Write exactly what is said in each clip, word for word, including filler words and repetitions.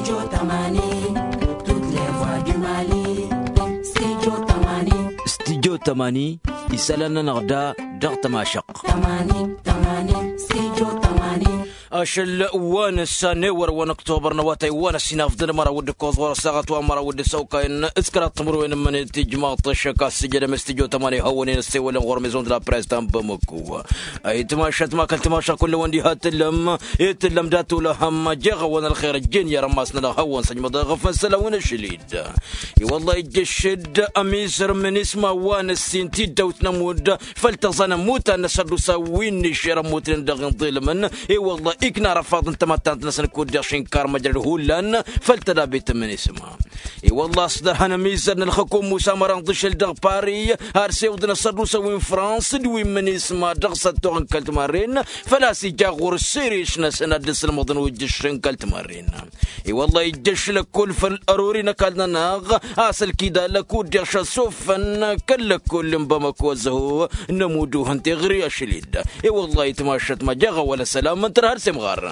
Studio Tamani, toutes les voix du Mali. Studio Tamani, Studio Tamani, isalana narda dar tamashaq. Tamani, Tamani, Studio Tamani. أشل وانا السنة وروانا أكتوبر نواتي وانا السناف دل مرة ود كوزور ساعات ومرة ود سوكا إن إسكرات تمرين من تجمع طشة السجل مستجو تماني هونين السوى لغرمزون دلا بريستان بمكوا أي تماشت ما كل تماشى كل وندي هاتلم يتلم داتو لهم جغ وانا الخير الجن يا رماسنا لهون سجم ضغف سلوين الشليد والله يجشد أميسر من اسمه وانا السنتي دوت نمود فلتظن موتا نسردو سوين شير موتين دغن ظل من إي والله إكنا رفض انت ما تنسن كود يشين كار مجرد هولان فلتدا بيت من اسمها اي والله صدر هنا ميزان الحكومة مسامرة ضش الدغ باري هارسي ودنا صدو سوين فرنسا دوين من اسمها دغسة توغن كالت مارين فلا سيجا غور السيريش نسنا دس المضن ويجشن كالت مارين اي والله يجش لكل فالأروري نكالنا ناغ اسل كيدا لكود يشا سوفن كل كل بمكوزه نمودو هنتي غري اشليد اي والله يتماشت ما جاغ ولا سلام من ترهر سمغار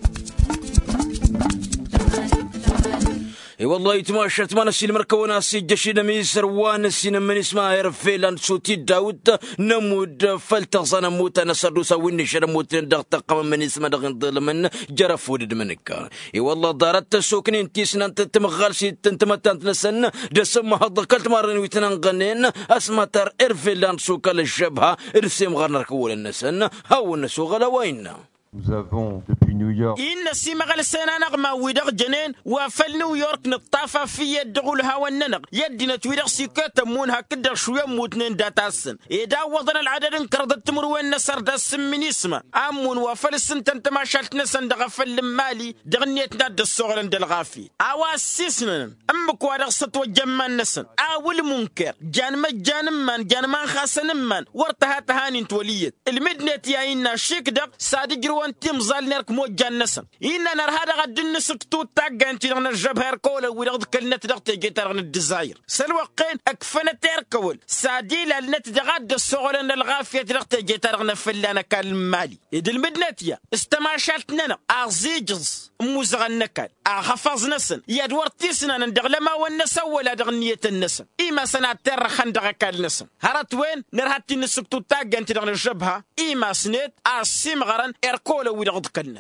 اي والله يتماشت ما نسي المركونا سي جشينا ميسر وانسينا من اسمها يرفيلان سوتي داود نمود فلتغصنا موتا نسردو سويني شرموت ندغ تقام من اسمها دغن ظلمن جرف ودد منك اي والله دارت سوكنين تيسنا انت تمغال سي تنتمتانت نسن دسما هضكلت مارن ويتنغنين اسما تر ارفيلان سوكا للشبهه ارسم غير نركول النسن هاو النسو غلا وين Nous avons depuis New York. إن السيمغل سنة نغمة ويدغ جنين وفل نيويورك نطافة في يدغو الهوا الننغ يدنا تويدغ سيكات مونها كدغ شوية موتنين داتاسن إذا وضنا العدد انكرد التمروين نسر داسم من اسمه أمون وفل السنتن تماشالت نسن دغ فل مالي دغنيت ناد الصغرن دلغافي أوا سيسنن أمك وادغ ستوى جمان نسن أول منكر جان مجان من جان من خاسن من ورتها تهانين توليت المدنة يا إنا شيك دغ سادي جرو تيم زال نرك مو جنسن إن نر هذا غد النسك تو تاج أنت نغن الجبهة كولا ورغد كلنا تدق تيجي ترغن الدزاير سلوقين أكفنا تركول سادي للنت دغد الصغرن الغافية تدق تيجي ترغن فلانا كالمالي إذا المدنتيا استماشلتنا أعزيجز موزغن كان أحفظ نسن يدور تيسنا ندغلما والنسا ولا دغنية النسن إما سنة ترخن دغكال نسن هرت وين نرهت النسك تو تاج أنت نغن الجبهة إما سنت أسيم غرن إركولا ورغد كلنا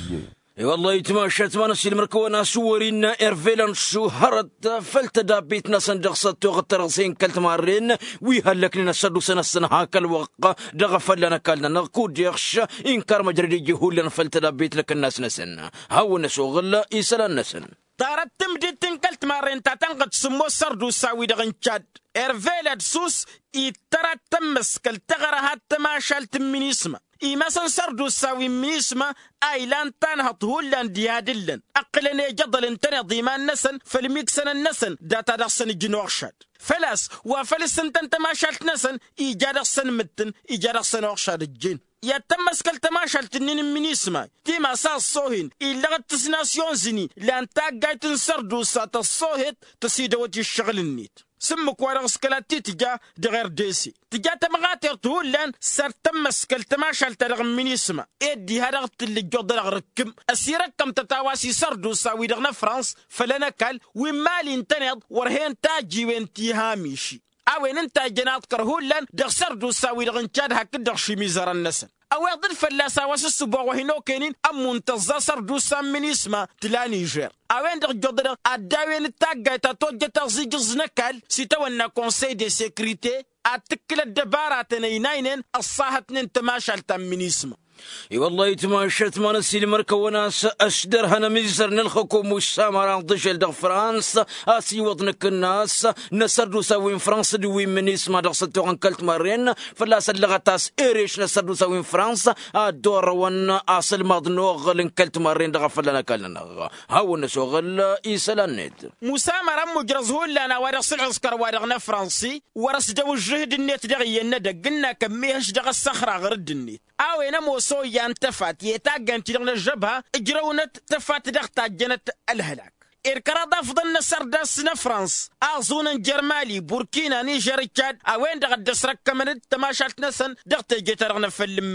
اي والله يتماشت ما نسي المركونا سورينا ايرفيلان شو هرت فلتدا بيتنا صندوق ستو غترغسين كلت مارين ويهلك لنا سدو سنة سنة هاك الوقت دغفل لنا كالنا نقود يخش إنكار مجرد جهول لنا فلتدا بيت لك الناس نسن هاو نسو غلا إيسلا نسن طارت تمدي تنكلت مارين تاتنقد سمو سردو ساوي دغن تشاد إيرفيلاد سوس يترى تمس كالتغرهات تماشالت من اسمه إما سنسردو ساوي ميسما أيلان تانهط هولان ديادلن أقلن جدل تنظيمان نسن فالميكسن النسن داتا دخسن جنوغشاد فلاس وفلسن تنتماشالت نسن إيجاد أخسن متن إيجاد أخسن أغشاد الجن يتمس كالتماشالت نين من اسما تيما ساس صوهين إلا غد تسناسيون زني لان تاق جاي تنسردو ساتا الصوهت تسيدوتي الشغل النيت سمك ورغ سكلاتي تجا دغير ديسي تجا تمغاتر تهولان سر تمس كالتماشال ترغم من اسما ادي هرغت اللي جود ركم اسيرك كم تتواسي سردو ساوي دغنا فرانس فلنا كال ومالي انتنض ورهين تاجي وانتي هاميشي اوين انت جنات كرهولان دغ سردو ساوي دغن تشاد هك دغ شي ميزر النسن او يضل فلاسا واس السبوع وهنو كينين ام منتظر سردو سام من اسما تلاني جير اوين دغ جود اداوين تاغا تاتوجا تغزي جزنكال سيتونا كونساي دي سيكوريتي اتكل الدبارات نينين الصاحت ننتماشال تام من اسما اي والله يتماشت ما نسي المركونا اشدر هنا ميزر نلخكم والسامر ضجل دغ فرانس اسي وطنك الناس نسردو سوين فرانس دوين من اسما دغ ستو انكلت مارين فلا سلغتاس ايريش نسردو سوين فرانس الدور ون اصل مضنوغ لنكلت مارين دغ فلنا كلنا هاو نسوغل ايسلانيت مسامر مجرزهول لنا ورس العسكر ورغنا فرنسي ورس جو الجهد النت دغينا دقنا كميهش دغ الصخره غرد النت اوينا موسو ينتفات يتاقن تلغنا الجبهة اجرونت تفات دغتا جنت الهلاك إركراد أفضل نسر داسنا فرنس أعزونا جرمالي بوركينا نيجر تشاد أوين دغ دسرك كمنت تماشالت نسن دغتا جيترغنا في المالي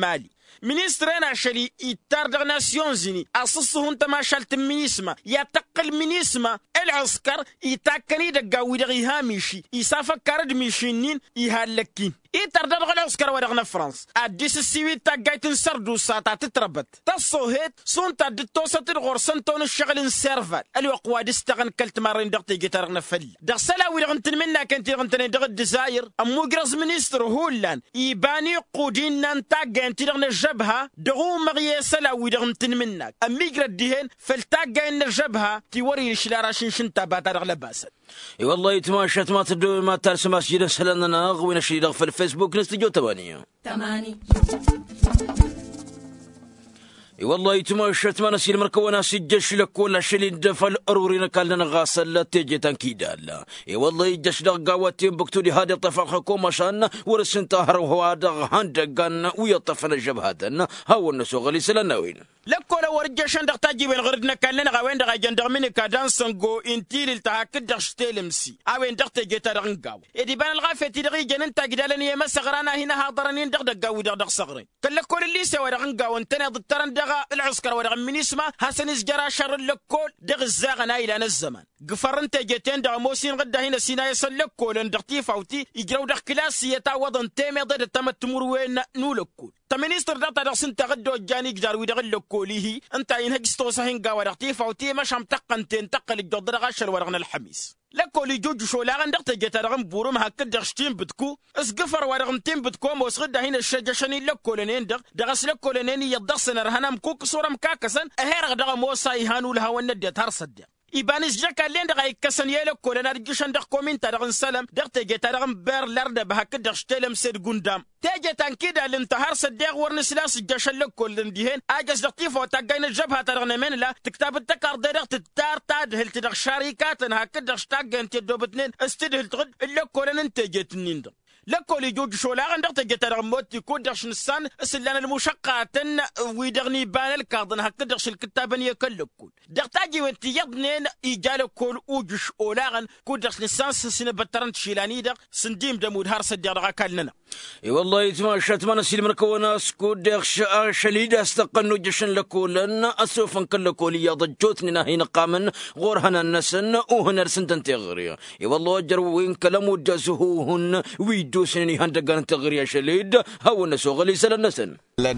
ministrena shali itar nation zini assuhun tamashal minisma yataqal minisma العسكر يتاكني دقاوي دغي هاميشي يسافا كارد ميشينين يهالكين إيتر دغ العسكر ورغنا فرنسا أديس السيوي تاقايتن سردو ساتا تتربت تصوهيت سونتا دتوسة الغرسن تون الشغل نسيرفال الوقوا دستغن كلت مارين دغتي جيتارغنا فل دغ سلاوي دغنتن منا كنتي دغنتن دغ الجزائر أمو جرز منيستر هولان يباني قودين نانتاقين تدغن الجبهة دغو مغيه سلاوي دغنتن منا أميجر الدهين فلتاقين الجبهة توري الشلاراشين شنتا باتارغ لباسل اي والله يتماشت ما تبدو ما ترسم مسجد سلنا غوين الشيء في الفيسبوك نستجو ثمانية تماني اي والله يتماشت ما نسيل مركونا سجش لك ولا شلين دفل ارورينا كالنا غاسل تيجي تنكيدا لا اي والله يجش دغاوتين بكتولي هذا طفل حكومه شان ورسن طاهر وهو دغ هندغان ويطفن الجبهاتنا هاو الناس غلي سلنا وين لكولا ورجشان دغ تاجي بين غردنا كالنا غاوين دغ جندر من كادان سنغو انتيل التهاكد دغ شتيلمسي اوين دغ تيجي ترغنغاو ادي بان الغافيتي دغ جنن تاجدالني يا مسغرانا هنا هاضرنين دغ دغاوي دغ صغرين كل اللي سوى دغنغاو انتنا ضترن دغ العسكر ورغم من اسمه حسن إسجرا شر اللكول دغ الزاغنا إلى الزمن قفرنت جتين دغ موسين غدا هنا سينا يسلكول ان دغتي فوتي يجرو دغ كلاسي يتاوضن تيمي ضد تمتمر وين نولكول تمنيستر دغتا دغ سنت غدو جاني جدار وي دغ اللكوليه انت ينهجستو سهين غا ودغتي فوتي مش هم تقنتين تقل الجود دغ شر ورغنا الحميس لكولي جوج شو لا غندق تجتا رغم بورم هكا دغشتين بدكو اسقفر ورغمتين بدكو موسغد هنا الشجشني لكولنين دغ دغس لكولنين يدغسن رهنم كوك صوره مكاكسن اهير دغ موسى يهانو لها وندت هرصد إبانيس جاكا لين دغ يكسن يلك كولنا رجشن دغ كومين تدغ سلام دغ تجتا رغم بير لرد بهك دغشتلم سيد غندام تجتا كده الانتهار صدق ورنسلاس جشن لك كولن ديهن اجس دقيفه تاجين الجبهه ترغن من لا تكتب التكار دغ تتار تادهل تدغ شركات هكا دغ شتاجن تدوبتنين استدهل تغد لك كولن انت جتنين دغ لكولي جوج شولا غندق تجتا موت يكون دغش نسان اسلان المشقات ويدغني بان الكاردن هكا دغش الكتابن يكلكول دغ تاجي وانت يضنين يجال كل اوجش اولاغن كو دغش نسان سن بترنت شيلاني دغ سنديم دمود هار صدق دغ كالنا اي والله يتماشت ما نسيل مركونا سكو دغش شليد استقنو جشن لكولن اسوفن كلكولي ضجوتني هنا قامن غور هنا النسن وهنا رسنتن تغري اي والله جروين كلامو جزهوهن ويدوسني هندغان تغري شليد هاو الناس غلي سلنسن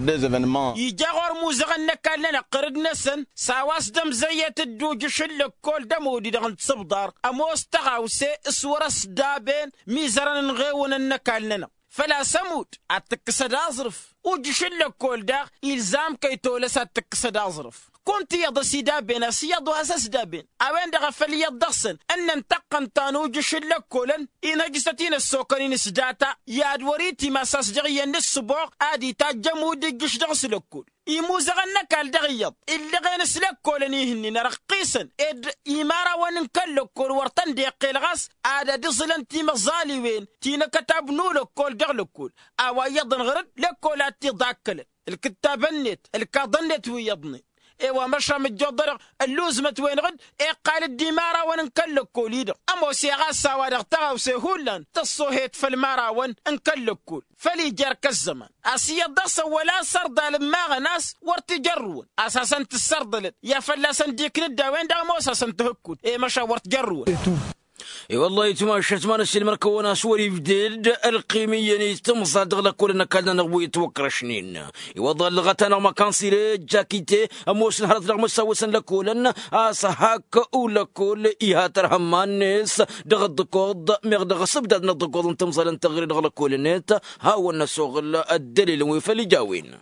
يجاغور موزغن كالنا قرد نسن ساواس دم زيت الدوج شلك كل دمودي دغن تصبدار اموس تغاوسي اسورس دابين ميزرن غيون النكالنا فلا سموت اتكسد اظرف وجشلك كل دا الزام كي تولس اتكسد اظرف كنت يض سيدابين سيض اساس دابين اوين دغ فلي الضغسن ان انتقن تانو جشلك كولن ان جستين السوكرين سداتا يا دوريتي ما ساسجغي السبوع ادي تاجمو دجش دغسلك كل يموزغن كال دغيض اللي غين سلك كولني هني رقيسن اد يمارا ونكلك كل ورتن ديق الغاس ادا دزلن تي مزالي وين تينا كتاب نولك كل دغلك كل اوا يضن غرد لكولات تضاكل الكتاب النت الكاضنت ويضني ايوا مشى متجدر اللوز متوين غد اي قال الدمارة ونكلك كوليد اما سيغا سوادغ تغاو سيهولن تصوهيت في المراون انكلك كول فلي جرك الزمن اسيا دص ولا سرد لما غناس ورتجرون اساسا تسردلت يا فلاسا ديك ندا وين دا مو اساسا تهكود اي مشى ورتجرون اي والله يتماشت ما نسيل مركونا سوري بديد القيمية تمصى دغلا كلنا كلنا نغوي توكر شنين اي والله لغتنا ما كان سيري جاكيتي اموس نهرت رغم سوسن لكولن اسهاك ولكل ايها ترهمان ناس دغ الدكود مغدغ سبدد ندكود انتمصى لنتغري دغلا كولنيت هاو النسوغ الدليل ويفلي جاوين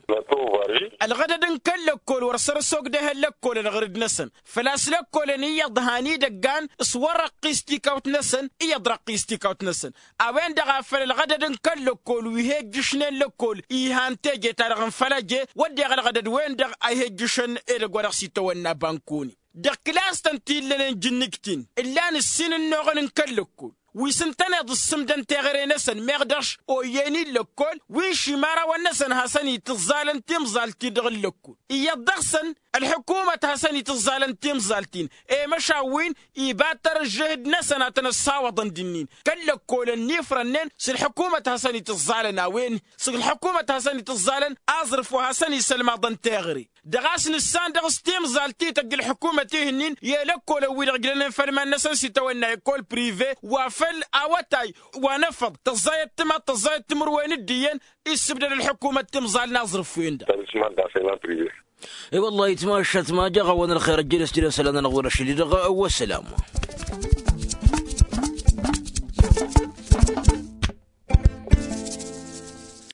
الغدد نكلك كل ورسر السوق ده لك كل الغرد نسن فلاس لك كل نية ضهاني دقان صور قيستي كوت نسن يضرق قيستي كوت نسن اوين دغافل الغدد نكلك كل ويهيج جشن لك كل ايهان تيجي ترغن فلاجي ودي الغدد وين دغ ايهيج جشن ارغ ورقسي تونا بانكوني دغ كلاس تنتيل لنا جنكتين اللان السن النوغن نكلك كل ويسنتنا السمدن تغري نسن مغدرش او يني لكل ويشي مارا ونسن هسني تزالن تمزال تدغل لكل إيا الدغسن الحكومة هسني تزالن تمزالتين اي مشاوين يباتر الجهد نسنا تنساوة دنين كل كل النفرنين سي الحكومة هسني تزالن اوين سي الحكومة هسني تزالن ازرف وهسني سلما دن تغري دغاس نسان دغس تمزالتي تقل الحكومة تهنين يلكو لو ويرقلن فرمان نسن سيتونا يكول بريفي وفل اواتاي ونفض تزايد تما تزايد تمر وين الدين يسبدل الحكومة تمزال نازرف فين ده اي والله يتماشى ما جا غوان الخير الجلس جلس لنا نغور الشديد والسلام.